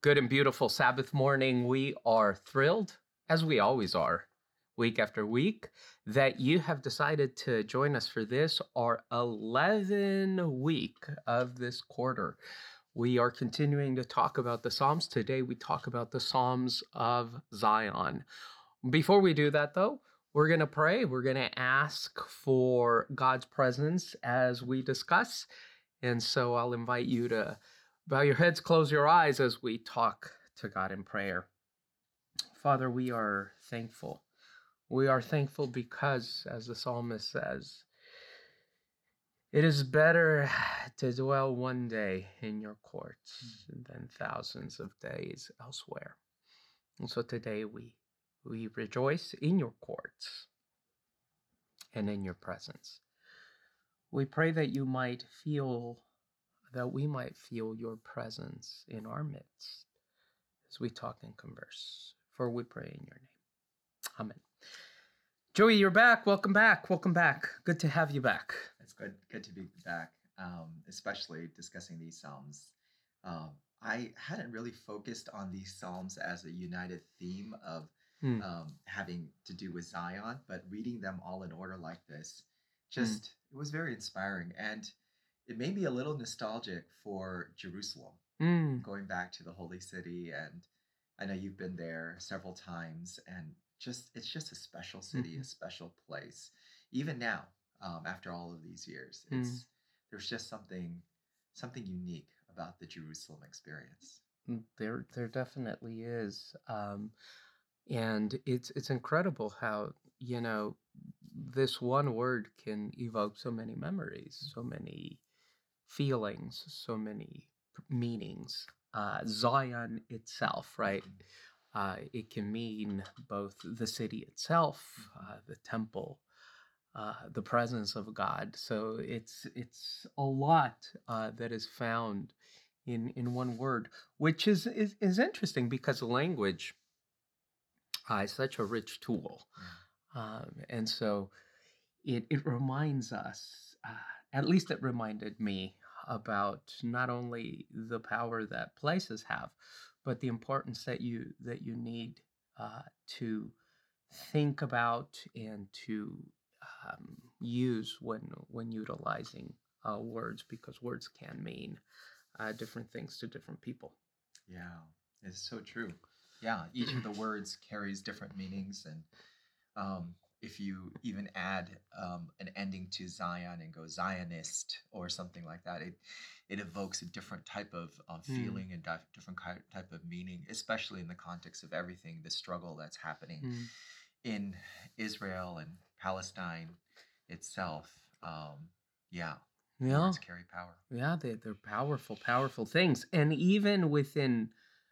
Good and beautiful Sabbath morning. We are thrilled, as we always are, week after week, that you have decided to join us for this, our 11th week of this quarter. We are continuing to talk about the Psalms. Today, we talk about the Psalms of Zion. Before we do that, though, we're going to pray. We're going to ask for God's presence as we discuss. And so I'll invite you to bow your heads, close your eyes as we talk to God in prayer. Father, we are thankful. We are thankful because, as the psalmist says, it is better to dwell one day in your courts than thousands of days elsewhere. And so today we rejoice in your courts and in your presence. We pray that we might feel your presence in our midst as we talk and converse. For we pray in your name. Amen. Joey, you're back. Welcome back. Welcome back. Good to have you back. It's good to be back, especially discussing these Psalms. I hadn't really focused on these Psalms as a united theme of having to do with Zion, but reading them all in order like this, it was very inspiring. And it made me a little nostalgic for Jerusalem, going back to the Holy City. And I know you've been there several times, and it's just a special city, a special place. Even now, after all of these years, there's just something unique about the Jerusalem experience. There definitely is. And it's incredible how, this one word can evoke so many memories, so many feelings, so many meanings. Zion itself, right? It can mean both the city itself, the temple, the presence of God. So it's a lot that is found in one word, which is interesting because language is such a rich tool. And so it reminds us, at least it reminded me, about not only the power that places have, but the importance that you need to think about and to use when utilizing words, because words can mean different things to different people. Yeah, it's so true. Yeah, each of the words carries different meanings, and if you even add an ending to Zion and go Zionist or something like that, it evokes a different type of feeling and different type of meaning, especially in the context of everything, the struggle that's happening in Israel and Palestine itself. Words carry power. Yeah, they're powerful things. And even within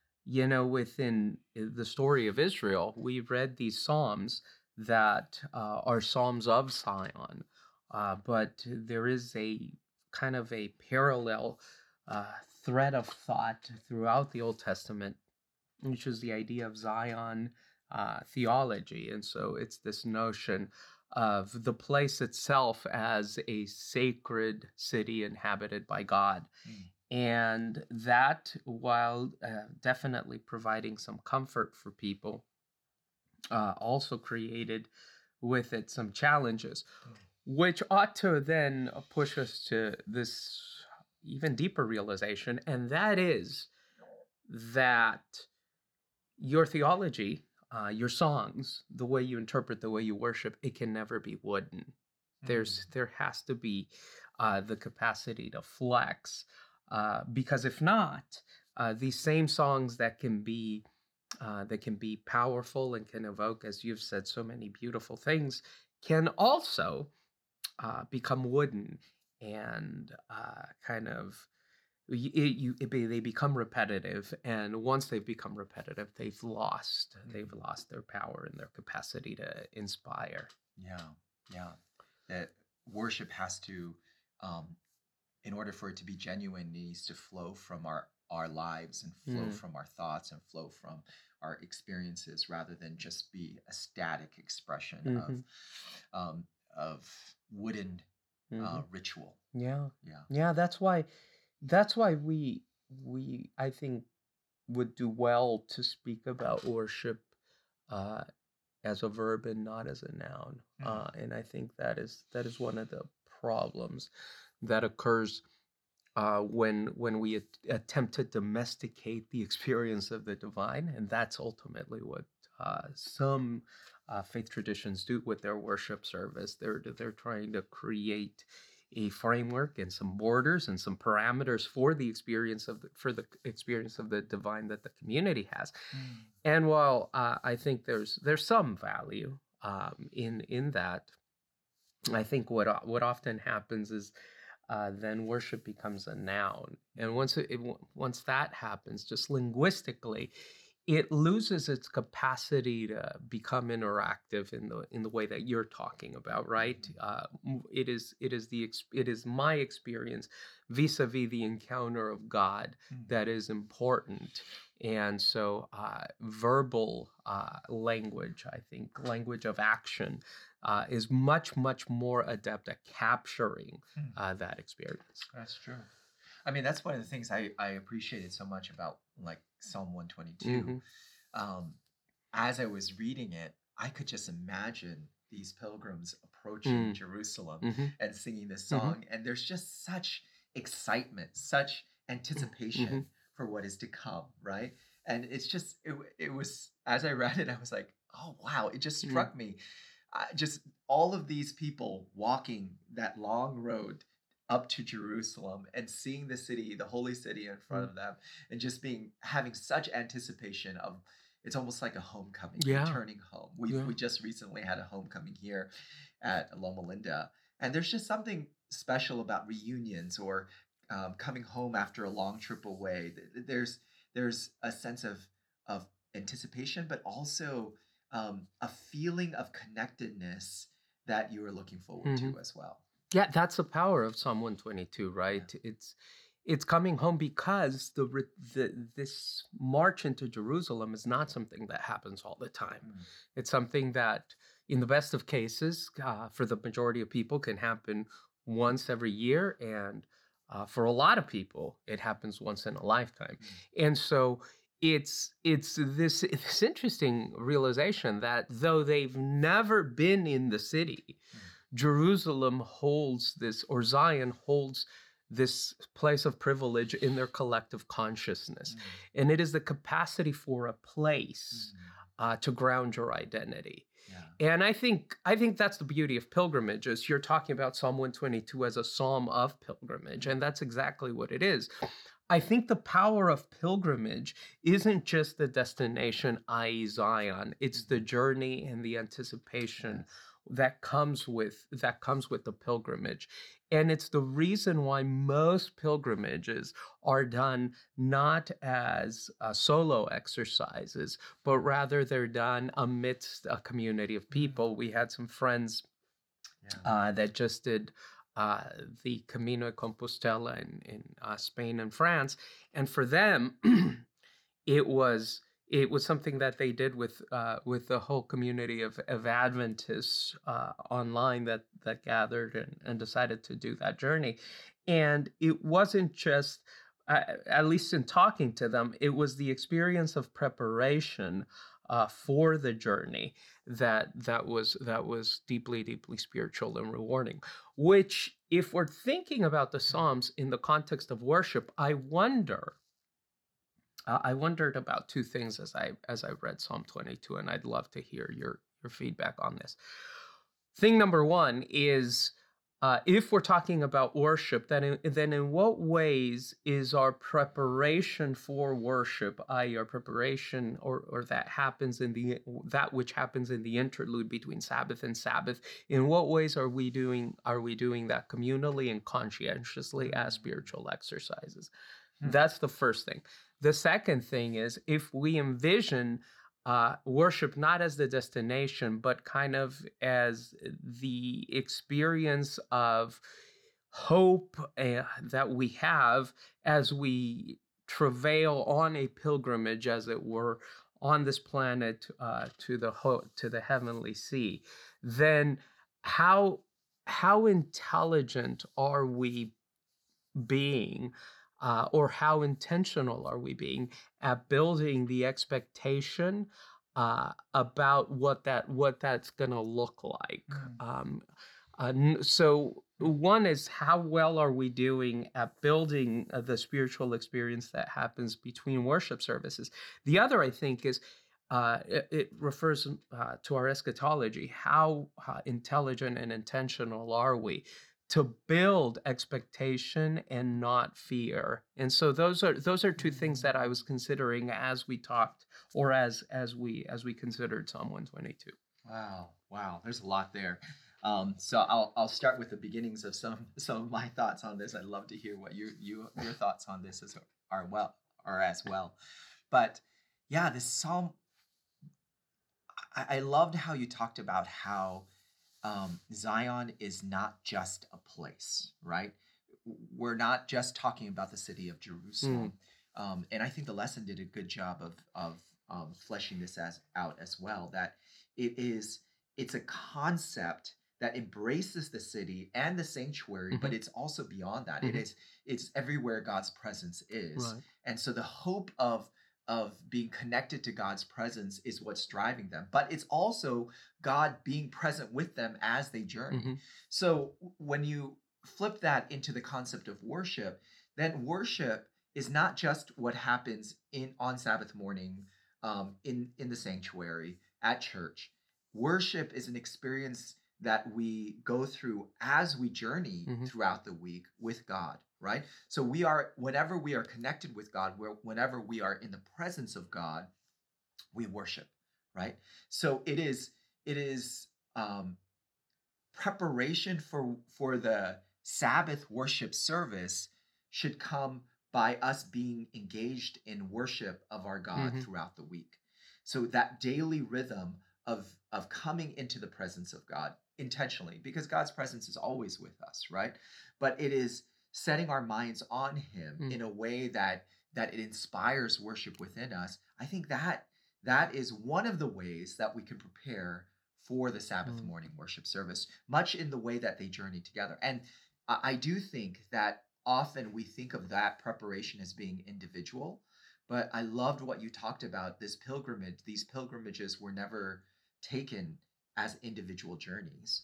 the story of Israel, we read these Psalms that are Psalms of Zion. But there is a kind of a parallel thread of thought throughout the Old Testament, which is the idea of Zion theology. And so it's this notion of the place itself as a sacred city inhabited by God. And that, while definitely providing some comfort for people, also created with it some challenges, which ought to then push us to this even deeper realization, and that is that your theology, your songs, the way you interpret, the way you worship, it can never be wooden. There has to be the capacity to flex, because if not, these same songs that can be powerful and can evoke, as you've said, so many beautiful things, can also become wooden and kind of they become repetitive, and once they've become repetitive, they've lost their power and their capacity to inspire. Yeah. That worship has to, in order for it to be genuine, needs to flow from our lives and flow from our thoughts and flow from our experiences, rather than just be a static expression of wooden ritual. Yeah. That's why we I think would do well to speak about worship uh, as a verb and not as a noun. Mm, And I think that is one of the problems that occurs when we attempt to domesticate the experience of the divine, and that's ultimately what some faith traditions do with their worship service. They're trying to create a framework and some borders and some parameters for the experience of the divine that the community has. mm, And while I think there's some value in that, I think what often happens is then worship becomes a noun, and once that happens, just linguistically, it loses its capacity to become interactive in the way that you're talking about, right? mhm, It is my experience vis-a-vis the encounter of God mm. that is important, and so verbal language, I think, language of action, is much much more adept at capturing Hmm. that experience. That's true. I mean, that's one of the things I appreciated so much about like Psalm 122. Hmm. Um, as I was reading it, I could just imagine these pilgrims approaching Mm. Jerusalem Hmm. and singing this Hmm. song. And there's just such excitement, such Hmm. anticipation for what is to come, right? And it's just, it was, as I read it, I was like, oh, wow. It just Mm. struck me. Just all of these people walking that long road up to Jerusalem and seeing the city, the holy city in front Mm. of them, and just being having such anticipation of it's almost like a homecoming, Yeah, returning home. We yeah. just recently had a homecoming here at Loma Linda, and there's just something special about reunions or coming home after a long trip away. There's a sense of anticipation, but also a feeling of connectedness that you are looking forward Hmm. to as well. Yeah, that's the power of Psalm 122, Yeah. right? It's coming home because this march into Jerusalem is not something that happens all the time. Mm, It's something that, in the best of cases, for the majority of people, can happen once every year, and for a lot of people, it happens once in a lifetime. mm, And so it's this interesting realization that though they've never been in the city, mm, Jerusalem holds this, or Zion holds this place of privilege in their collective consciousness. mm, And it is the capacity for a place mm. to ground your identity. Yeah. And I think that's the beauty of pilgrimages. You're talking about Psalm 122 as a psalm of pilgrimage, Mm, and that's exactly what it is. I think the power of pilgrimage isn't just the destination, i.e., Zion. It's the mhm. journey and the anticipation Yes. that comes with the pilgrimage. And it's the reason why most pilgrimages are done not as solo exercises, but rather they're done amidst a community of Mm, people. We had some friends yeah. that just did uh, the Camino de Compostela in Spain and France, and for them, it was it was something that they did with the whole community of Adventists online that gathered and decided to do that journey, and it wasn't just. At least in talking to them, it was the experience of preparation for the journey that was deeply deeply spiritual and rewarding. Which, if we're thinking about the Mm, Psalms in the context of worship, I wondered about two things as I read Psalm 22, and I'd love to hear your feedback on this. Thing number one is, if we're talking about worship, then in what ways is our preparation for worship, i.e., our preparation or that which happens in the interlude between Sabbath and Sabbath, in what ways are we doing that communally and conscientiously as mm, spiritual exercises? hmm, That's the first thing. The second thing is, if we envision worship not as the destination, but kind of as the experience of hope that we have as we travail on a pilgrimage, as it were, on this planet to the heavenly sea, then how how intelligent are we being or how intentional are we being at building the expectation about what that's going to look like? Mm, So one is how well are we doing at building the spiritual experience that happens between worship services? The other, I think, is it refers to our eschatology. How intelligent and intentional are we to build expectation and not fear? And so those are two things that I mm. was considering as we talked, or as we considered Psalm 122. Wow, wow. There's a lot there. So I'll start with the beginnings of some of my thoughts on this. I'd love to hear what your thoughts on this are as well. But yeah, this psalm, I loved how you talked about how Zion is not just a place, right? We're not just talking about the city of Mm, Jerusalem, and I think the lesson did a good job of fleshing this out as well. That it is it's a concept that embraces the city and the sanctuary, but mhm, it's also beyond that. mhm, It's everywhere God's presence is, right. and so the hope of being connected to God's presence is what's driving them. But it's also God being present with them as they journey. Mhm, So when you flip that into the concept of worship, then worship is not just what happens in on Sabbath morning, in the sanctuary at church. Worship is an experience that we go through as we journey mhm, throughout the week with God, right? So we are whenever we are connected with God, whenever we are in the presence of God, we worship, right? So it is um, preparation for the Sabbath worship service should come by us being engaged in worship of our God mhm, throughout the week. So that daily rhythm of coming into the presence of God intentionally, because God's presence is always with us, right? But it is setting our minds on Him mm, in a way that it inspires worship within us. I think that is one of the ways that we can prepare for the Sabbath mm, morning worship service, much in the way that they journey together. And I do think that often we think of that preparation as being individual, but I loved what you talked about this pilgrimage. These pilgrimages were never taken as individual journeys,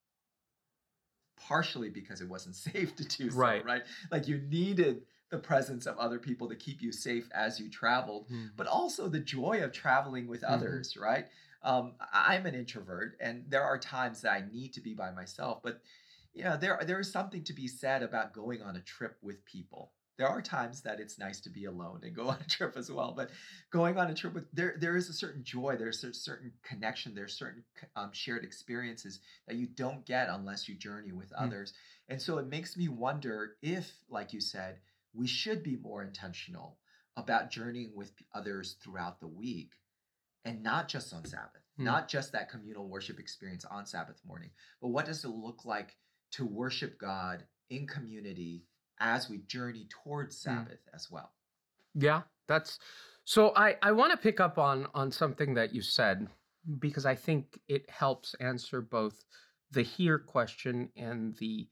partially because it wasn't safe to do so, right. right? Like you needed the presence of other people to keep you safe as you traveled, Mhm, but also the joy of traveling with mhm, others, right? I'm an introvert, and there are times that I need to be by myself, but there is something to be said about going on a trip with people. There are times that it's nice to be alone and go on a trip as well, but going on a trip with there is a certain joy, there's a certain connection, there's certain shared experiences that you don't get unless you journey with mm, others. And so it makes me wonder if, like you said, we should be more intentional about journeying with others throughout the week and not just on Sabbath, mm, not just that communal worship experience on Sabbath morning, but what does it look like to worship God in community as we journey towards mm. Sabbath as well? Yeah, that's so I want to pick up on something that you said, because I think it helps answer both the here question and the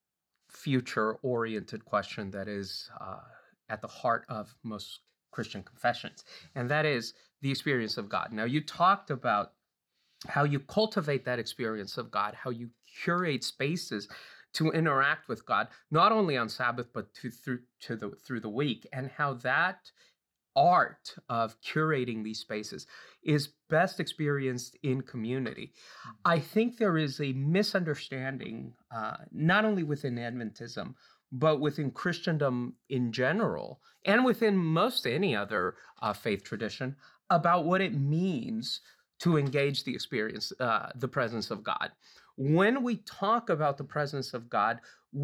future oriented question that is at the heart of most Christian confessions, and that is the experience of God. Now, you talked about how you cultivate that experience of God, how you curate spaces to interact with God, not only on Sabbath but through the week, and how that art of curating these spaces is best experienced in community. I think there is a misunderstanding, not only within Adventism, but within Christendom in general, and within most any other faith tradition, about what it means to engage the experience, the presence of God. When we talk about the presence of God,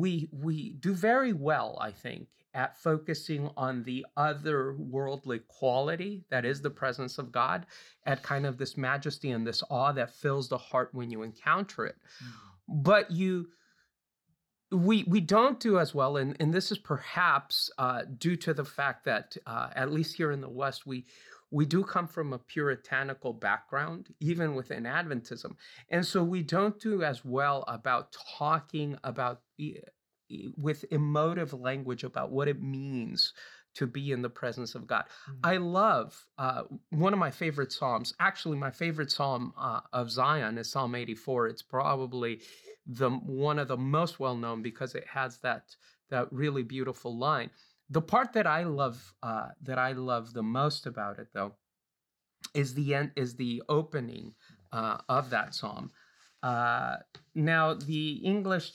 we do very well, I think, at focusing on the otherworldly quality that is the presence of God, at kind of this majesty and this awe that fills the heart when you encounter it. Mm, But we don't do as well, and this is perhaps due to the fact that at least here in the West, we do come from a puritanical background, even within Adventism, and so we don't do as well about talking about with emotive language about what it means to be in the presence of God. I Mm, love one of my favorite psalms. Actually, my favorite psalm of Zion is Psalm 84. It's probably the one of the most well known because it has that really beautiful line. The part that I love the most about it, though, is the opening of that psalm. Uh, Now, the English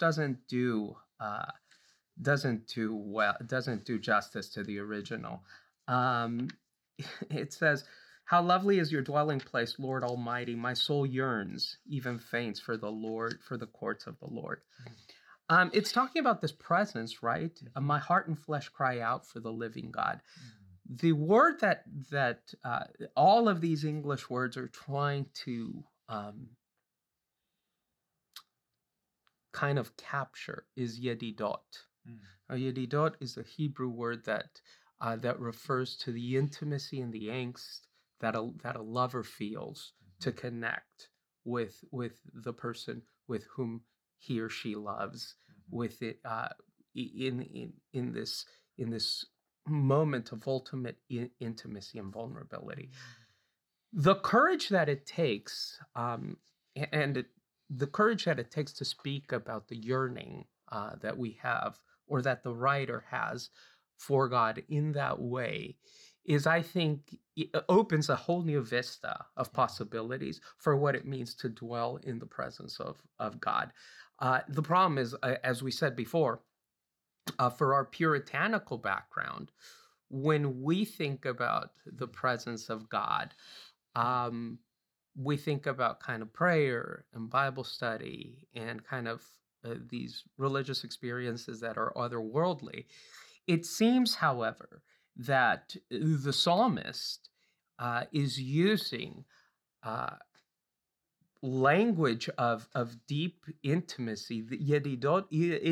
doesn't do justice to the original. Um, it says, "How lovely is your dwelling place, Lord Almighty! My soul yearns, even faints for the Lord, for the courts of the Lord." mm, It's talking about this presence, right? mhm, My heart and flesh cry out for the living God. mm, The word that all of these English words are trying to kind of capture is yedidot. mm, Yedidot is a Hebrew word that refers to the intimacy and the angst that a lover feels to mhm, connect with the person with whom he or she loves, mhm, with it in this moment of ultimate intimacy and vulnerability. mm, The courage that it takes, and the courage that it takes to speak about the yearning that we have, or that the writer has for God in that way, is, I think, it opens a whole new vista of yeah, possibilities for what it means to dwell in the presence of God. The problem is, as we said before, for our puritanical background, when we think about the mm, presence of God, mm, um, we think about kind of prayer and Bible study and kind of these religious experiences that are otherworldly. It seems, however, that the psalmist is using uh, language of deep intimacy. The Yedidot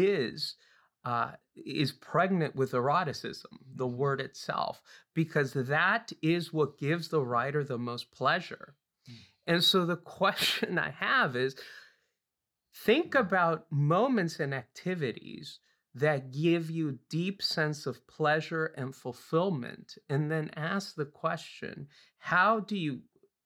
is pregnant with eroticism, the mhm, word itself, because that is what gives the writer the most pleasure. mm, And so the question I have is, think mm, about moments and activities that give you deep sense of pleasure and fulfillment, and then ask the question, how do you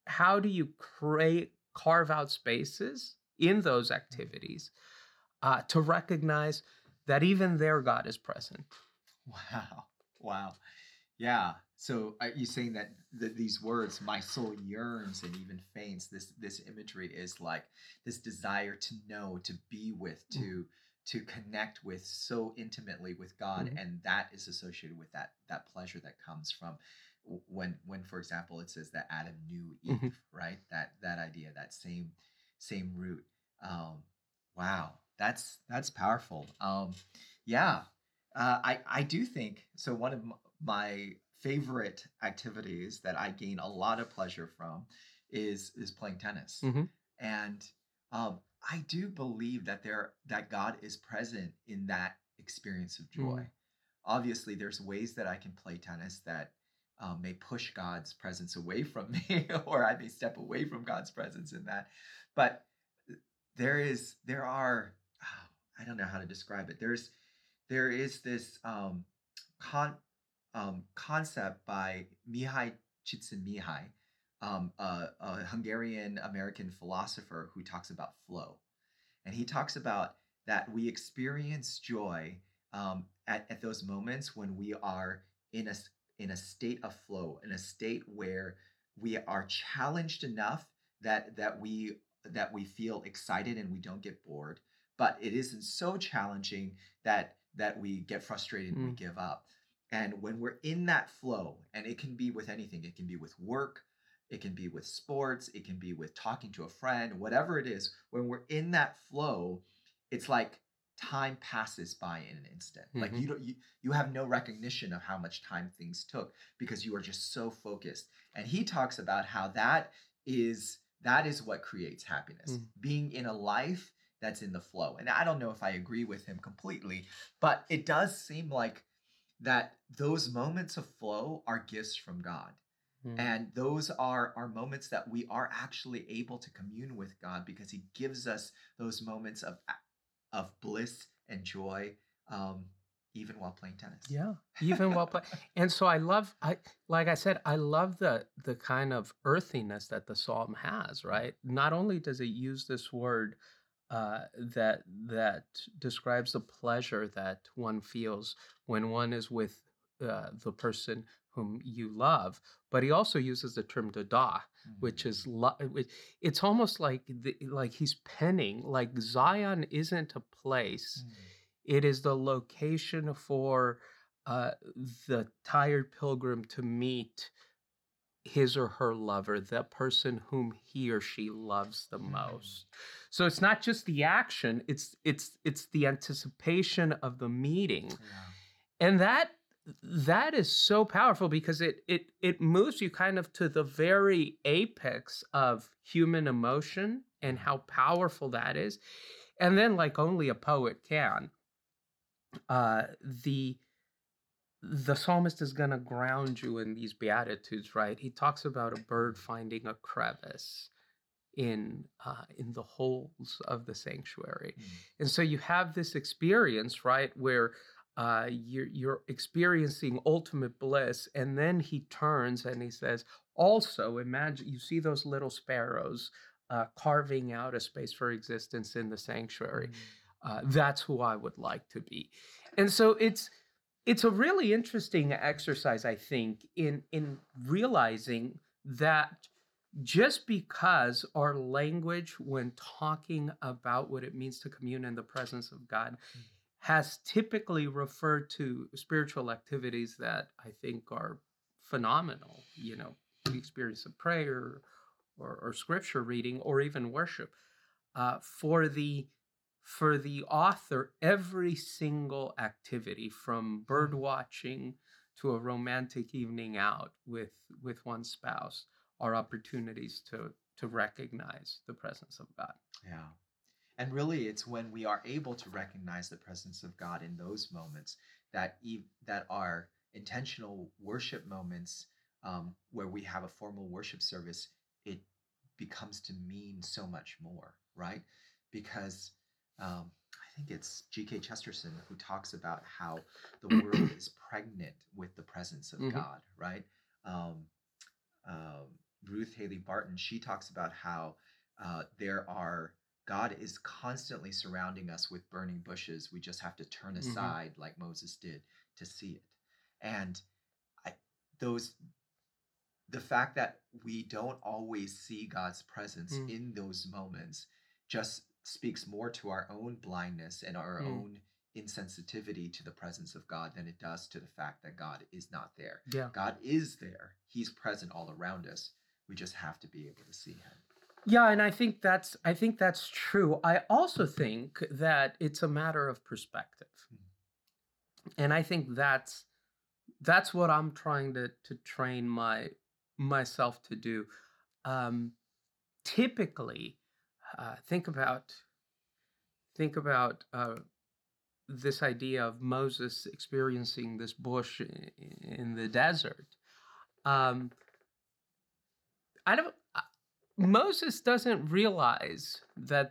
create carve out spaces in those mm. activities to recognize that even there God is present. Wow. Wow. Yeah. So are you saying that these words, "my soul yearns and even faints," this imagery is like this desire to know, to be with, to connect with so intimately with God, Mhm. and that is associated with that pleasure that comes from when, for example, it says that Adam knew Mhm. Eve, right? That idea, that same root. Um, wow, that's powerful. Yeah, I do think so. One of my favorite activities that I gain a lot of pleasure from is playing tennis, Mhm. and um, I do believe that God is present in that experience of joy. Mhm. Obviously, there's ways that I can play tennis that may push God's presence away from me, or I may step away from God's presence in that. But there are I don't know how to describe it. There is this con concept by Mihai Csikszentmihalyi, a Hungarian American philosopher who talks about flow, and he talks about that we experience joy at those moments when we are in a in a state of flow, in a state where we are challenged enough that we feel excited and we don't get bored, but it isn't so challenging that we get frustrated and we Mhm. give up. And when we're in that flow, and it can be with anything, it can be with work, it can be with sports, it can be with talking to a friend, whatever it is. When we're in that flow, it's like time passes by in an instant. Like Mhm. you have no recognition of how much time things took because you are just so focused. And he talks about how that is what creates happiness. Mhm. Being in a life that's in the flow. And I don't know if I agree with him completely, but it does seem like that those moments of flow are gifts from God, Mhm. and those are moments that we are actually able to commune with God because he gives us those moments of bliss and joy um, even while playing tennis. Yeah, even while play and so like I said, I love the kind of earthiness that the psalm has, Mm, right? Not only does it use this word that describes the pleasure that one feels when one is with the person whom you love, but he also uses the term dada, which mm, is it's almost like like he's penning like Zion isn't a place, mm, it is the location for uh, the tired pilgrim to meet his or her lover, the person whom he or she loves the mm. most. So it's not just the action, it's the anticipation of the meeting. Yeah. And that is so powerful because it moves you kind of to the very apex of human emotion and Yeah. how powerful that is. And then like only a poet can, uh the the psalmist is going to ground you in these beatitudes, right? He talks about a bird finding a crevice in the holes of the sanctuary, Mm, and so you have this experience, right, where you're experiencing ultimate bliss, and then he turns and he says, also imagine you see those little sparrows carving out a space for existence in the sanctuary. mm, That's who I would like to be, and so it's a really interesting exercise, I think, in realizing that just because our language, when talking about what it means to commune in the presence of God, mm, has typically referred to spiritual activities that I think are phenomenal, the experience of prayer or scripture reading or even worship. For the author, every single activity from bird mm. watching to a romantic evening out with one spouse are opportunities to recognize the presence of God. Yeah. And really, it's when we are able to recognize the presence of God in those moments that are intentional worship moments, where we have a formal worship service. It becomes to mean so much more, right? Because I think it's G.K. Chesterton who talks about how the world is pregnant with the presence of Hmm. God, right? Um, um, Ruth Haley Barton, she talks about how God is constantly surrounding us with burning bushes. We just have to turn Hmm. aside, like Moses did, to see it. And I, those the fact that we don't always see God's presence in those moments just speaks more to our own blindness and our Hmm. own insensitivity to the presence of God than it does to the fact that God is not there. Yeah. God is there. He's present all around us. We just have to be able to see him. Yeah, and I think that's true. I also think that it's a matter of perspective. Mm, And I think that's what I'm trying to train myself to do. Um, Typically, think about this idea of Moses experiencing this bush in the desert. Um, I don't. Moses doesn't realize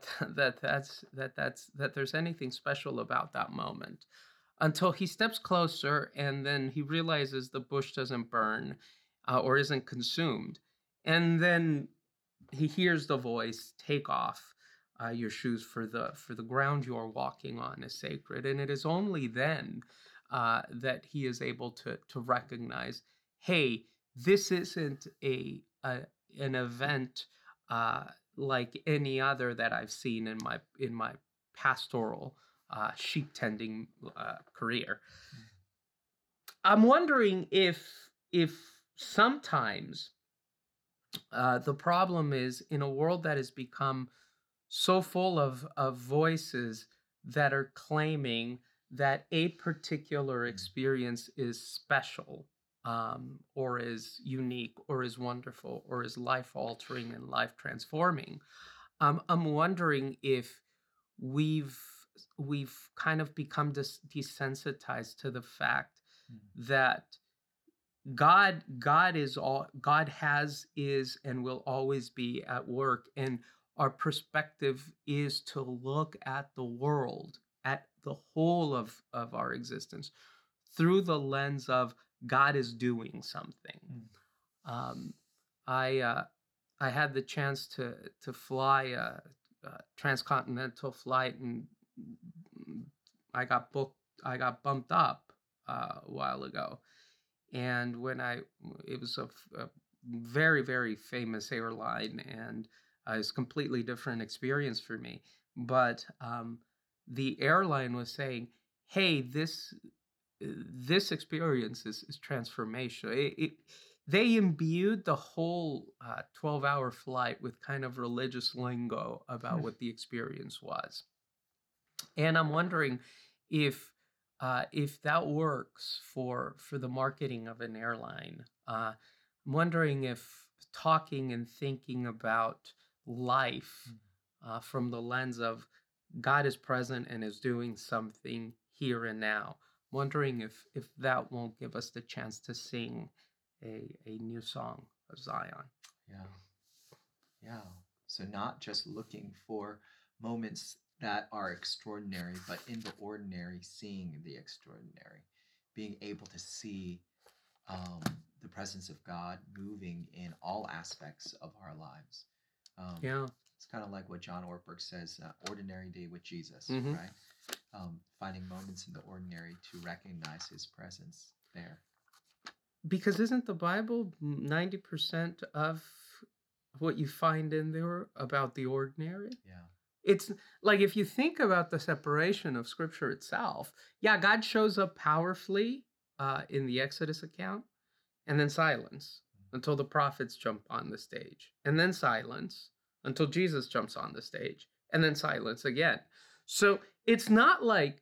that there's anything special about that moment until he steps closer and then he realizes the bush doesn't burn or isn't consumed, and then he hears the voice, take off your shoes, for the ground you are walking on is sacred. And it is only then that he is able to recognize, hey, this isn't a an event uh, like any other that I've seen in my pastoral sheep tending career. mm, I'm wondering if sometimes the problem is in a world that has become so full of voices that are claiming that a particular mm, experience is special, or is unique or is wonderful or is life altering and life transforming. I'm wondering if we've we've kind of become desensitized to the fact mm, that God has, is, and will always be at work. And our perspective is to look at the world, at the whole of our existence through the lens of God is doing something. Mm. Um, I I had the chance to fly a transcontinental flight, and I got booked. I got bumped up a while ago, and it was a very very famous airline, and it's a completely different experience for me. But the airline was saying, "Hey, this experience is transformational." They imbued the whole 12-hour flight with kind of religious lingo about what the experience was. And I'm wondering if that works for the marketing of an airline. I'm wondering if talking and thinking about life Mm. from the lens of God is present and is doing something here and now. Wondering if that won't give us the chance to sing a new song of Zion. Yeah. Yeah. So not just looking for moments that are extraordinary, but in the ordinary, seeing the extraordinary, being able to see um, the presence of God moving in all aspects of our lives. Um, Yeah. it's kind of like what John Ortberg says, ordinary day with Jesus, Hmm. right? Finding moments in the ordinary to recognize his presence there. Because isn't the Bible 90% of what you find in there about the ordinary? Yeah. It's like if you think about the separation of scripture itself, yeah, God shows up powerfully in the Exodus account, and then silence until the prophets jump on the stage, and then silence until Jesus jumps on the stage, and then silence again. So it's not like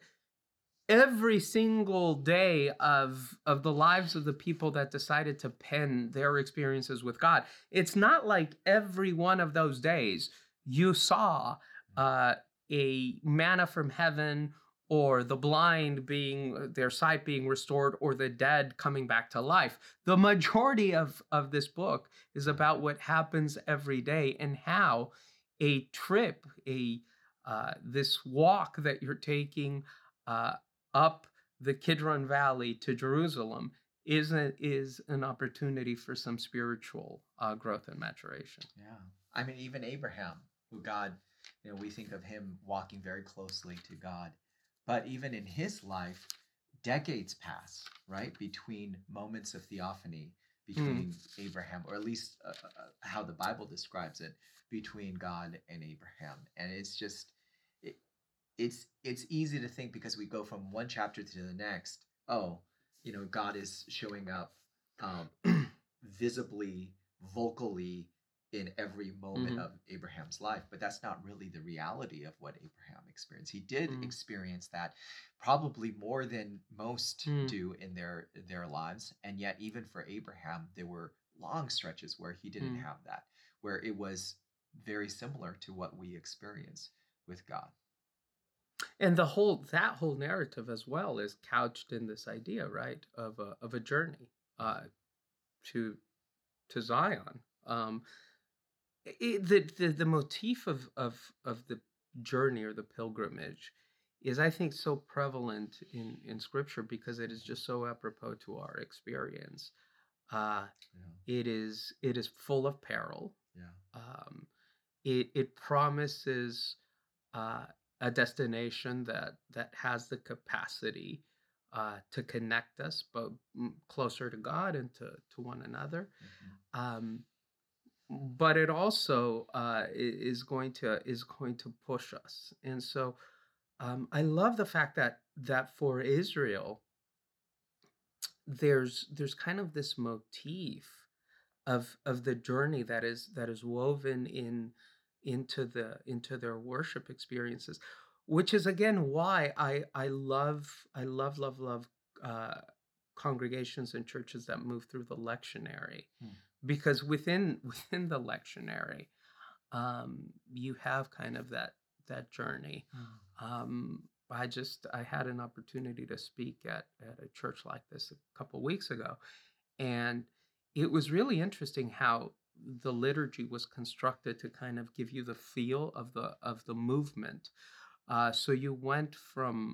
every single day of the lives of the people that decided to pen their experiences with God. It's not like every one of those days you saw uh, a manna from heaven, or the blind being their sight being restored, or the dead coming back to life. The majority of this book is about what happens every day, and how a trip, a this walk that you're taking uh, up the Kidron Valley to Jerusalem is an opportunity for some spiritual growth and maturation. Yeah. I mean, even Abraham, who God, we think of him walking very closely to God. But even in his life, decades pass, right? Between moments of theophany, Hmm. between Abraham, or at least how the Bible describes it, between God and Abraham. And it's just, it, it's easy to think, because we go from one chapter to the next. Oh, God is showing up um, visibly, vocally, in every moment Hmm. of Abraham's life, but that's not really the reality of what Abraham experienced. He did Hmm. experience that probably more than most Hmm. do in their lives, and yet even for Abraham, there were long stretches where he didn't Hmm. have that, where it was very similar to what we experience with God. And that whole narrative as well is couched in this idea, right, of a journey uh, to Zion. The motif of the journey or the pilgrimage is, I think, so prevalent in scripture because it is just so apropos to our experience. Uh, Yeah, it is full of peril. yeah, Um, it promises uh, a destination that has the capacity to connect us, but closer to God and to one another. mhm, Um, but it also is going to push us. And so I love the fact that for Israel there's kind of this motif of the journey that is woven into their worship experiences, which is again why I love uh, congregations and churches that move through the lectionary, mm, because within the lectionary you have kind of that journey. mm, I had an opportunity to speak at a church like this a couple weeks ago, and it was really interesting how the liturgy was constructed to kind of give you the feel of the movement. So you went from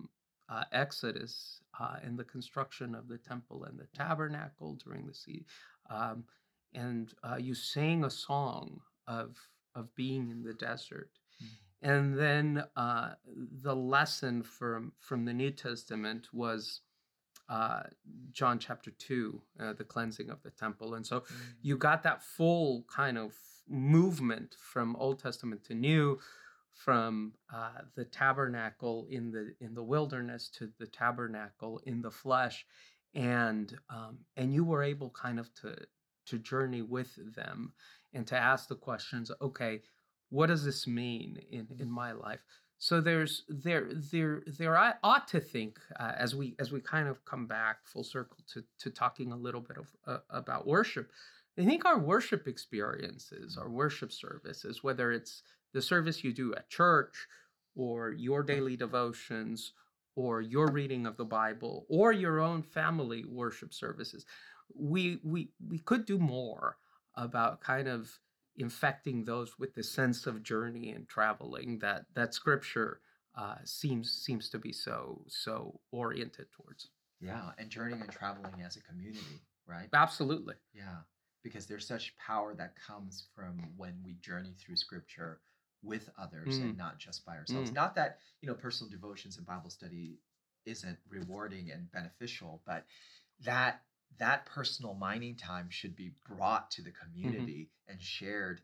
Exodus and the construction of the temple and the tabernacle during the sea, um, and you sang a song of being in the desert. And then the lesson from the New Testament was uh, John chapter 2, the cleansing of the temple. And so you got that full kind of movement from Old Testament to New, from the tabernacle in the wilderness to the tabernacle in the flesh, and you were able kind of to journey with them and to ask the questions. Okay, what does this mean in my life? So there I ought to think, as we kind of come back full circle to talking a little bit of about worship. I think our worship experiences, our worship services, whether it's the service you do at church, or your daily devotions, or your reading of the Bible, or your own family worship services, we could do more about kind of infecting those with the sense of journey and traveling that Scripture seems to be so oriented towards. Yeah, and journeying and traveling as a community, right? Absolutely. Yeah, because there's such power that comes from when we journey through Scripture with others and not just by ourselves. Not that, personal devotions and Bible study isn't rewarding and beneficial, but that personal mining time should be brought to the community and shared,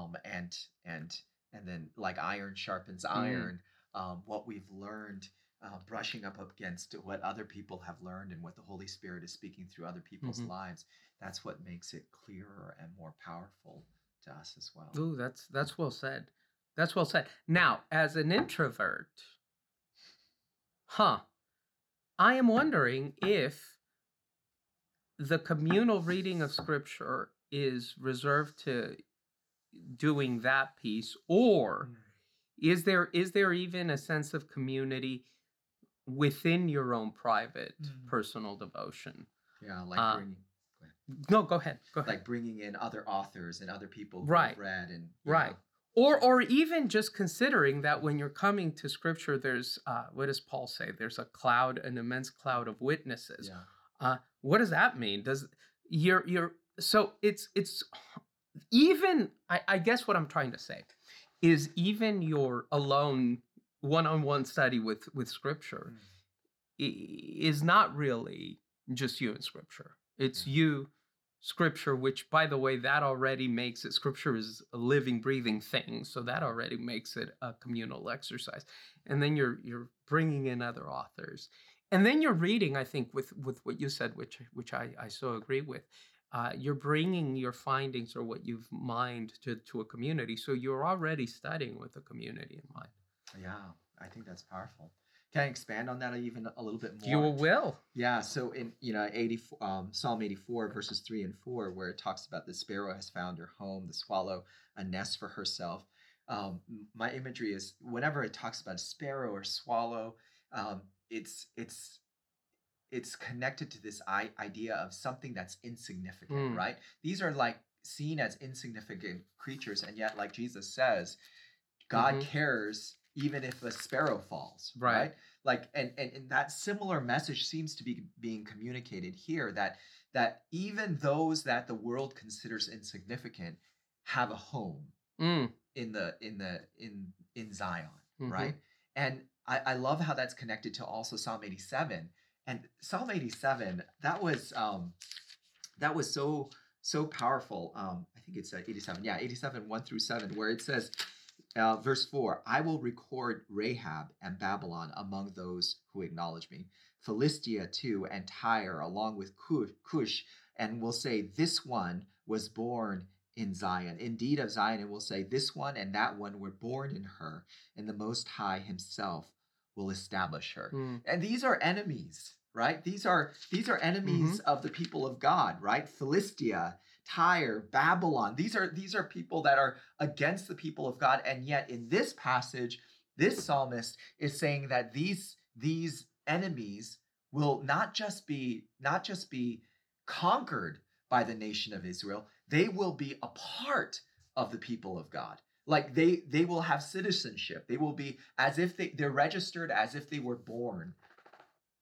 and then, like iron sharpens iron, what we've learned, brushing up against what other people have learned and what the Holy Spirit is speaking through other people's lives. That's what makes it clearer and more powerful to us as well. Ooh, that's well said. That's well said. Now, as an introvert, I am wondering if the communal reading of Scripture is reserved to doing that piece, or is there even a sense of community within your own private personal devotion? Yeah, like bringing. No, go ahead. Like bringing in other authors and other people who have read and right. Or even just considering that when you're coming to Scripture, there's what does Paul say? There's a cloud, an immense cloud of witnesses. Yeah. What does that mean? Does you're so it's even I guess what I'm trying to say is even your alone one-on-one study with Scripture is not really just you and Scripture. It's you, Scripture, which, by the way, that already makes it, Scripture is a living, breathing thing, so that already makes it a communal exercise. And then you're bringing in other authors. And then you're reading, I think, with what you said, which I so agree with. You're bringing your findings or what you've mined to a community. So you're already studying with a community in mind. Yeah, I think that's powerful. Can I expand on that even a little bit more? You will. Yeah. So in Psalm 84 verses 3 and 4, where it talks about the sparrow has found her home, the swallow a nest for herself. My imagery is whenever it talks about a sparrow or swallow, it's connected to this idea of something that's insignificant, right? These are like seen as insignificant creatures, and yet, like Jesus says, God cares even if a sparrow falls, right? Like, and that similar message seems to be being communicated here, that even those that the world considers insignificant have a home in Zion, right? And I love how that's connected to also Psalm 87. And Psalm 87, that was so powerful. I think it's 87. Yeah, 87, 1 through 7, where it says, verse 4, I will record Rahab and Babylon among those who acknowledge me. Philistia too, and Tyre, along with Cush, and will say, this one was born in Zion. Indeed of Zion, and will say, this one and that one were born in her, and the Most High himself will establish her. And these are enemies, right? These are enemies of the people of God, right? Philistia, Tyre, Babylon. These are people that are against the people of God, and yet in this passage, this psalmist is saying that these enemies will not just be conquered by the nation of Israel. They will be a part of the people of God. Like they will have citizenship. They will be as if they're registered as if they were born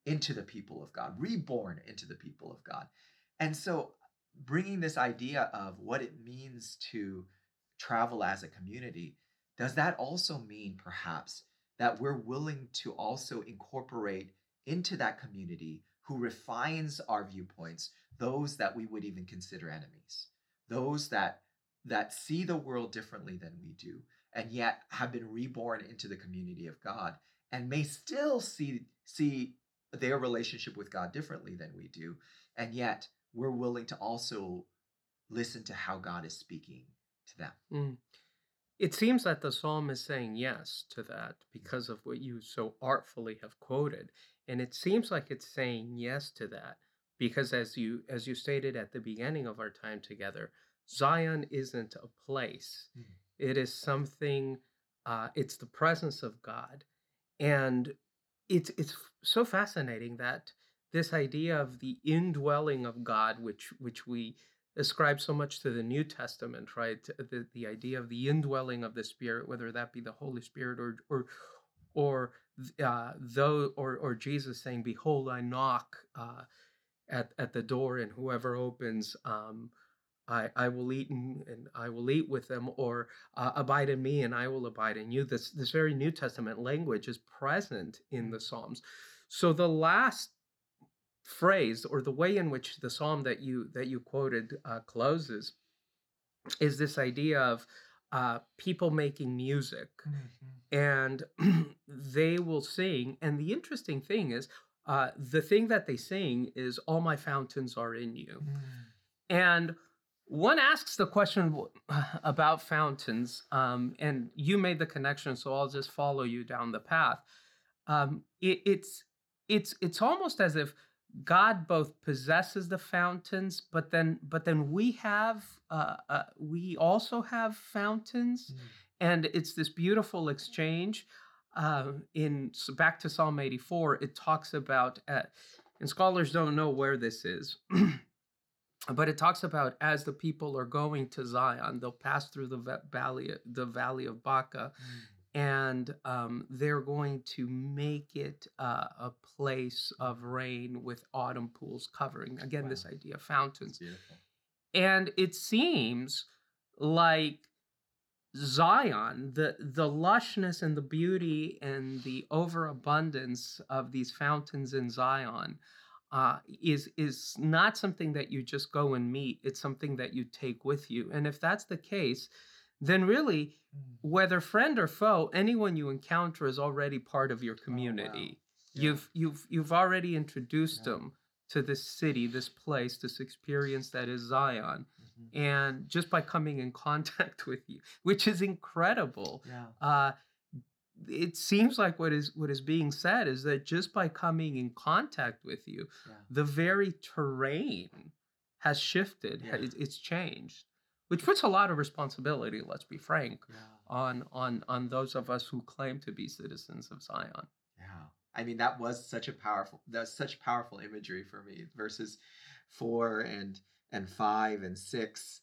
into the people of God, reborn into the people of God. And so, bringing this idea of what it means to travel as a community, does that also mean perhaps that we're willing to also incorporate into that community who refines our viewpoints, those that we would even consider enemies, those that see the world differently than we do, and yet have been reborn into the community of God, and may still see their relationship with God differently than we do, and yet we're willing to also listen to how God is speaking to them. Mm. It seems that the psalm is saying yes to that because of what you so artfully have quoted. And it seems like it's saying yes to that because as you stated at the beginning of our time together, Zion isn't a place. Mhm. It is something it's the presence of God. And it's so fascinating that this idea of the indwelling of God, which we ascribe so much to the New Testament, right? The idea of the indwelling of the Spirit, whether that be the Holy Spirit or or Jesus saying, "Behold, I knock at the door, and whoever opens, I will eat and I will eat with them, or abide in me and I will abide in you." This very New Testament language is present in the Psalms. So the last phrase, or the way in which the psalm that you quoted closes, is this idea of people making music, Mhm. and they will sing. And the interesting thing is, the thing that they sing is, "All my fountains are in you." Mm. And one asks the question about fountains, and you made the connection, so I'll just follow you down the path. It's almost as if God both possesses the fountains, but then we also have fountains, Mm. and it's this beautiful exchange. Back to Psalm 84, it talks about, and scholars don't know where this is. But it talks about, as the people are going to Zion, they'll pass through the valley of Baca, Mm. and they're going to make it a place of rain with autumn pools covering. Again, Wow, this idea of that's fountains. beautiful. And it seems like Zion, the lushness and the beauty and the overabundance of these fountains in Zion, is not something that you just go and meet. It's something that you take with you. And if that's the case, then really, Mm. whether friend or foe, anyone you encounter is already part of your Oh, wow. community. Yeah, You've already introduced yeah. them to this city, this place, this experience that is Zion. Mhm. And just by coming in contact with you, which is incredible. Yeah, Uh, it seems like what is being said is that just by coming in contact with you, yeah, the very terrain has shifted, yeah, it's changed, which puts a lot of responsibility, let's be frank, yeah, on those of us who claim to be citizens of Zion. yeah. I mean, that's such powerful imagery for me. Verses 4 and 5 and 6.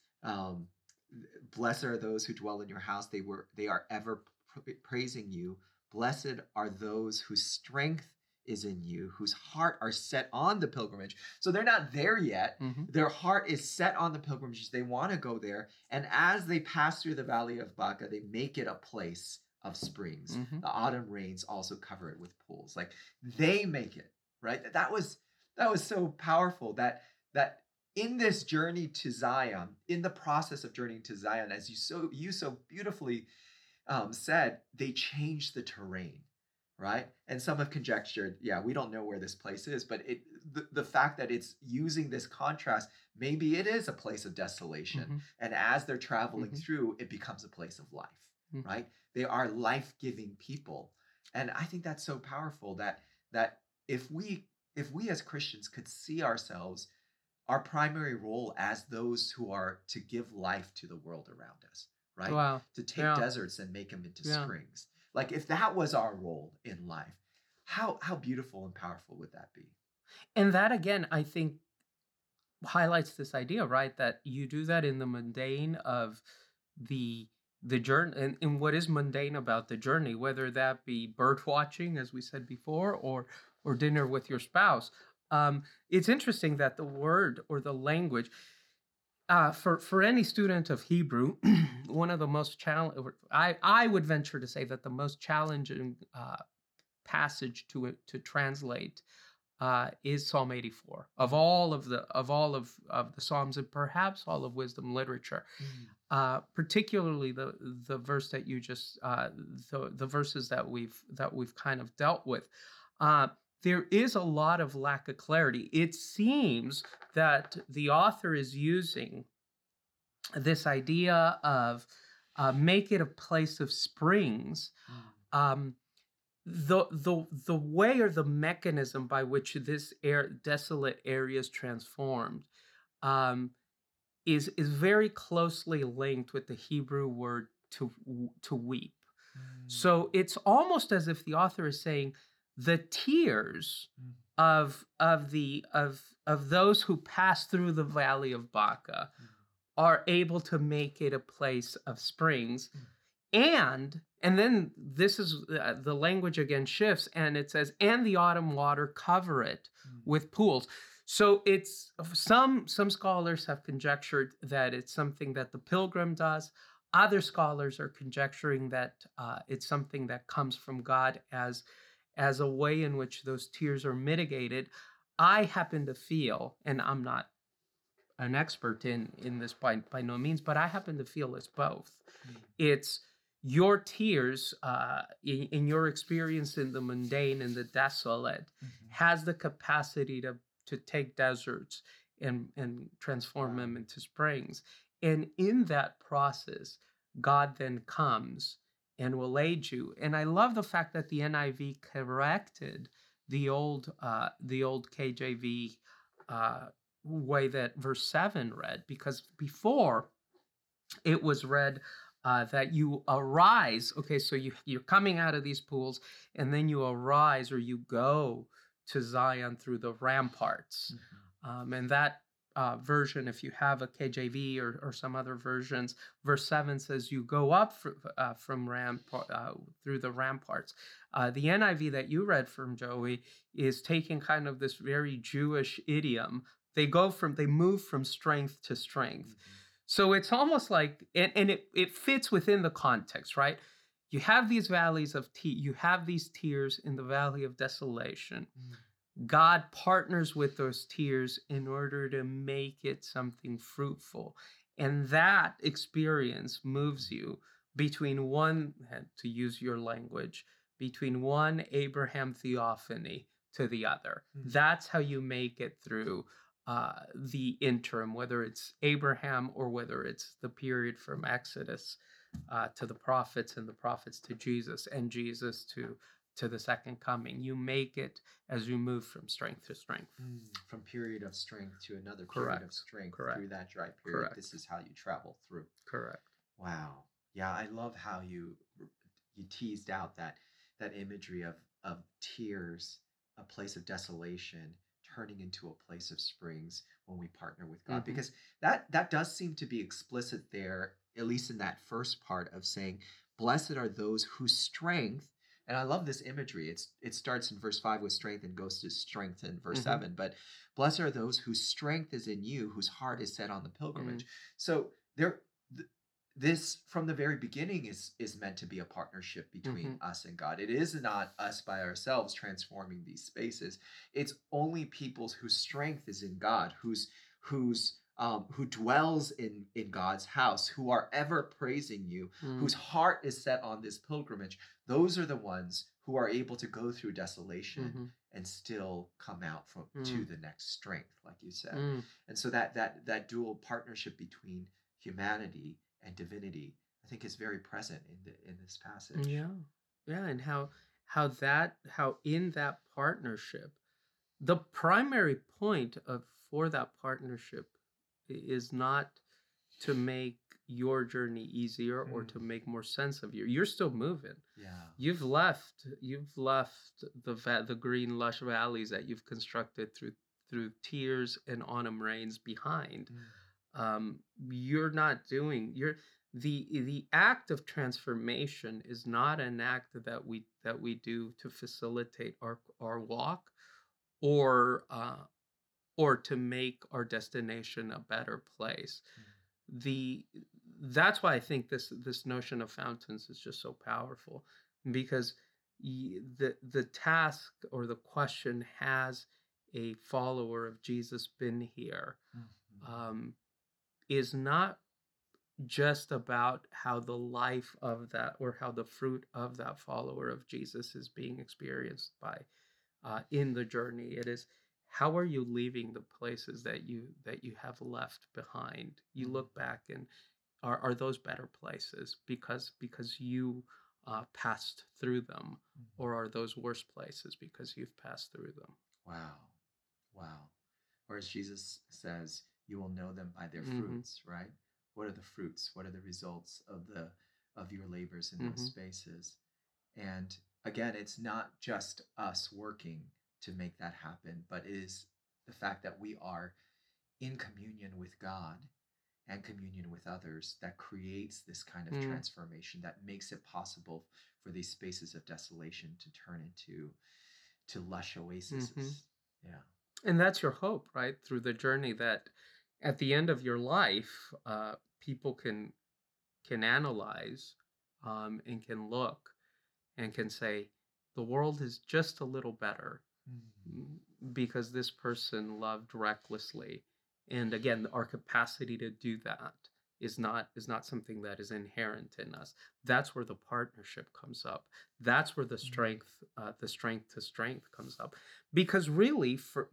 Blessed are those who dwell in your house. They are ever praising you. Blessed are those whose strength is in you, whose heart are set on the pilgrimage. So they're not there yet. Hmm. Their heart is set on the pilgrimage. They want to go there. And as they pass through the valley of Baca, they make it a place of springs. Hmm. The autumn rains also cover it with pools. Like they make it, right? That was so powerful that in this journey to Zion, in the process of journeying to Zion, as you so beautifully said, they changed the terrain, right? And some have conjectured, yeah, we don't know where this place is, but the fact that it's using this contrast, maybe it is a place of desolation. Hmm. And as they're traveling Hmm. through, it becomes a place of life, Hmm. right? They are life-giving people. And I think that's so powerful that if we as Christians could see ourselves, our primary role as those who are to give life to the world around us, right? Wow. To take Yeah. deserts and make them into Yeah. springs. Like if that was our role in life, how beautiful and powerful would that be? And that, again, I think, highlights this idea, right? That you do that in the mundane of the the journey, and what is mundane about the journey, whether that be bird watching, as we said before, or dinner with your spouse. It's interesting that the word or the language, for any student of Hebrew, one of the most challenging, I would venture to say that the most challenging passage to translate is Psalm 84 of all of the Psalms, and perhaps all of wisdom literature. Mm, Particularly the verse that you just the verses that we've kind of dealt with. Uh, there is a lot of lack of clarity. It seems that the author is using this idea of make it a place of springs. mm, Um, the way or the mechanism by which this desolate area is transformed um, is very closely linked with the Hebrew word to weep. mm, So it's almost as if the author is saying the tears mm, of those who pass through the valley of Baca are able to make it a place of springs. mm, And then this is the language again shifts, and it says, and the autumn water cover it mm, with pools. So it's some scholars have conjectured that it's something that the pilgrim does. Other scholars are conjecturing that it's something that comes from God as a way in which those tears are mitigated. I happen to feel, and I'm not an expert in this by no means, but I happen to feel it's both. mm, It's your tears in your experience in the mundane and the desolate mhm. has the capacity to take deserts and transform Wow. them into springs. And in that process, God then comes and will aid you. And I love the fact that the NIV corrected the old KJV uh, way that verse 7 read, because before it was read that you arise. Okay, so you're coming out of these pools, and then you arise or you go to Zion through the ramparts. Mhm. And that version, if you have a KJV or some other versions, verse 7 says you go up from through the ramparts. The NIV that you read from, Joey, is taking kind of this very Jewish idiom. They move from strength to strength. Mhm. So it's almost like, and it fits within the context, right? You have these you have these tears in the valley of desolation. Mm, God partners with those tears in order to make it something fruitful. And that experience moves you between one, to use your language, between one Abraham theophany to the other. mm, That's how you make it through the interim, whether it's Abraham or whether it's the period from Exodus to the prophets, and the prophets to Jesus, and Jesus to the second coming. You make it as you move from strength to strength. mm. From period of strength to another period of Correct. strength through Correct. that dry period. Correct. This is how you travel through. Correct. Wow. Yeah, I love how you teased out that imagery of tears, a place of desolation turning into a place of springs when we partner with God, Hmm. because that does seem to be explicit there, at least in that first part of saying, "Blessed are those whose strength." And I love this imagery. It starts in verse 5 with strength and goes to strength in verse Hmm. 7. But blessed are those whose strength is in you, whose heart is set on the Mm. pilgrimage. So there this from the very beginning is meant to be a partnership between Hmm. us and God. It is not us by ourselves transforming these spaces. It's only people's whose strength is in God, who dwells in God's house, who are ever praising you, whose Mm. heart is set on this pilgrimage. Those are the ones who are able to go through desolation Hmm. and still come out from to Mm. the next strength, like you said. Mm. And so that dual partnership between humanity and divinity, I think, is very present in this passage. Yeah. Yeah. And how in that partnership, the primary point of for that partnership is not to make your journey easier or Mm, to make more sense of you. You're still moving. yeah. You've left the green lush valleys that you've constructed through tears and autumn rains behind. Mm, You're not doing you're the act of transformation is not an act that we do to facilitate our walk. or or to make our destination a better place. The That's why I think this notion of fountains is just so powerful, because the task or the question, has a follower of Jesus been here, Mhm. um, is not just about how the life of that, or how the fruit of that follower of Jesus is being experienced by in the journey. It is, how are you leaving the places that you have left behind? You Mhm. look back, and are those better places because you passed through them, Mhm. or are those worse places because you've passed through them? Wow. Wow. Whereas Jesus says, you will know them by their Hmm. fruits, right? What are the fruits? What are the results of your labors in those Hmm. spaces? And again, it's not just us working to make that happen, but it is the fact that we are in communion with God and communion with others that creates this kind of Mm. transformation that makes it possible for these spaces of desolation to turn into lush Hmm. oases. Yeah. And that's your hope, right? Through the journey, that at the end of your life, people can analyze, and can look and can say, the world is just a little better, Mhm. mm, because this person loved recklessly. And again, our capacity to do that is not something that is inherent in us. That's where the partnership comes up. That's where Mm. the strength to strength comes up. Because really, for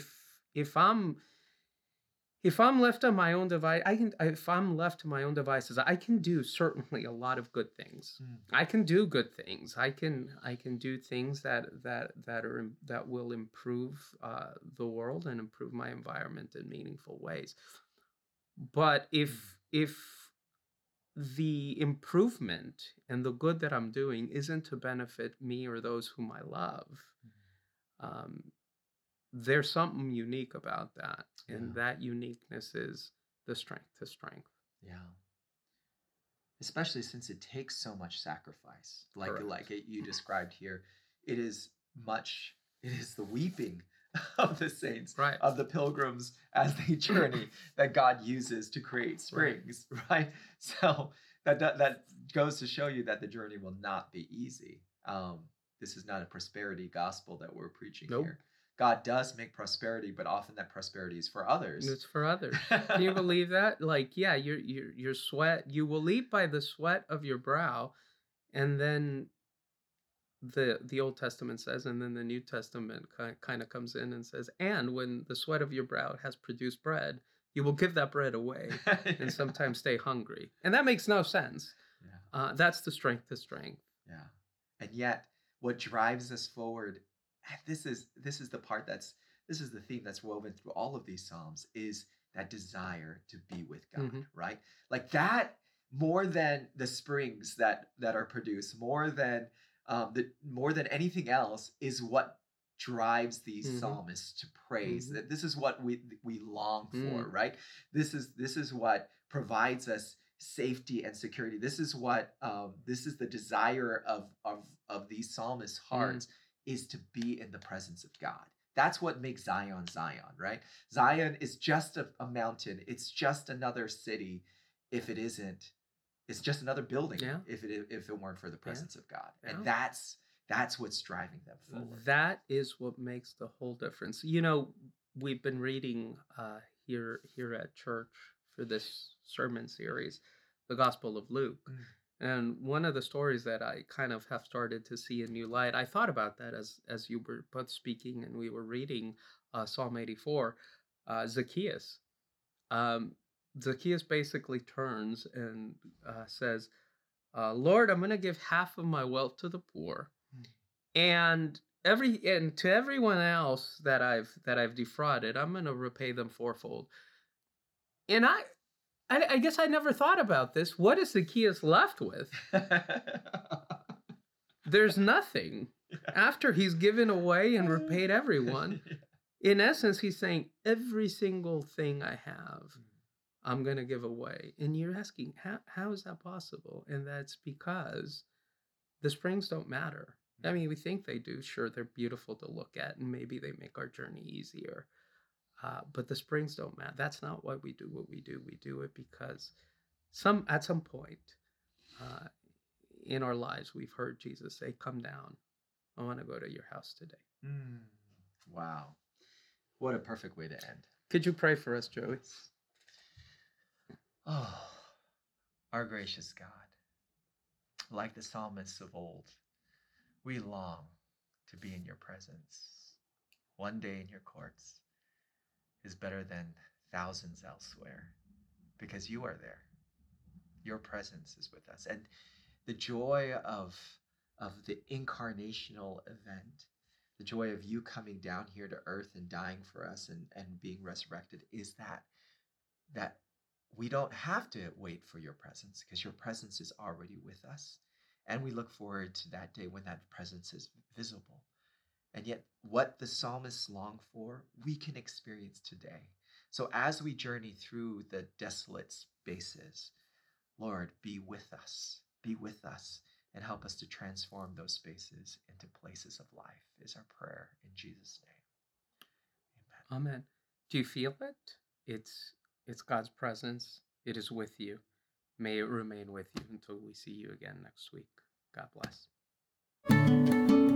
if I'm left on my own device, if I'm left to my own devices, I can do certainly a lot of good things. Mm. I can do good things. I can do things that will improve the world and improve my environment in meaningful ways. But Mm. if the improvement and the good that I'm doing isn't to benefit me or those whom I love, Mm. um, there's something unique about that, and Yeah. that uniqueness is the strength to strength. Yeah. Especially since it takes so much sacrifice. Correct. You described here, it is much it is the weeping of the saints, Right. of the pilgrims as they journey that God uses to create Right. springs, right? So that goes to show you that the journey will not be easy. This is not a prosperity gospel that we're preaching Nope. here. God does make prosperity, but often that prosperity is for others. It's for others. Can you believe that? Like, yeah, your sweat, you will eat by the sweat of your brow, and then the Old Testament says, and then the New Testament kind of comes in and says, and when the sweat of your brow has produced bread, you will give that bread away and Yeah. sometimes stay hungry. And that makes no sense. Yeah. That's the strength to strength. Yeah. And yet what drives us forward, and this is the part that's this is the theme that's woven through all of these psalms, is that desire to be with God, Hmm. right? Like that, more than the springs that are produced, more than anything else, is what drives these Hmm. psalmists to praise. Hmm. That this is what we long for, Mm. right? This is what provides us safety and security. This is the desire of these psalmists' Mm. hearts, is to be in the presence of God. That's what makes Zion Zion, right? Zion is just a mountain. It's just another city. If it isn't, it's just another building. Yeah. If it weren't for the Yeah. presence of God, and Yeah. that's what's driving them forward. That is what makes the whole difference. We've been reading here at church for this sermon series, the Gospel of Luke. Mm. And one of the stories that I kind of have started to see a new light, I thought about that as you were both speaking and we were reading Psalm 84, Zacchaeus. Um, Zacchaeus basically turns and says, Lord, I'm going to give half of my wealth to the poor, Mm. and to everyone else that I've defrauded, I'm going to repay them fourfold. And I guess I never thought about this. What is Zacchaeus left with? There's nothing. Yeah. After he's given away and repaid everyone, Yeah. in essence, he's saying, every single thing I have, I'm going to give away. And you're asking, how is that possible? And that's because the springs don't matter. I mean, we think they do. Sure, they're beautiful to look at, and maybe they make our journey easier. But the springs don't matter. That's not why we do what we do. We do it because at some point uh, in our lives, we've heard Jesus say, "Come down. I want to go to your house today." Mm. Wow. What a perfect way to end. Could you pray for us, Joey? Oh, our gracious God, like the psalmists of old, we long to be in your presence. One day in your courts is better than thousands elsewhere because you are there. Your presence is with us. And the joy of the incarnational event, the joy of you coming down here to earth and dying for us and being resurrected is that we don't have to wait for your presence because your presence is already with us. And we look forward to that day when that presence is visible. And yet, what the psalmists long for, we can experience today. So, as we journey through the desolate spaces, Lord, be with us, and help us to transform those spaces into places of life, is our prayer in Jesus' name. Amen. Amen. Do you feel it? It's God's presence. It is with you. May it remain with you until we see you again next week. God bless.